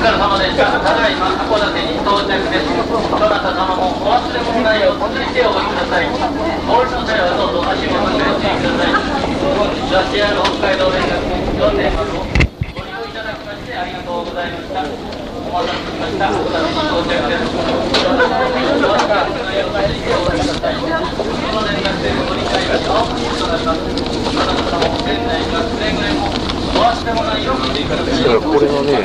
疲れ様でした。ただいま函館に到着です。どなた様もお忘れ物ないよう続いてお降りください。お降りの際はどうぞ足元にご注意ください。本日は JR 北海道連絡4点幕をご利用いただきましてありがとうございました。お待たせしました。函館に到着です。どなた様もお忘れ物ないよう続いてお降りください。この連絡船ご理解が青文字となります。どなた様も船内がくれぐれもお忘れ物ないようご注意ください。 これはね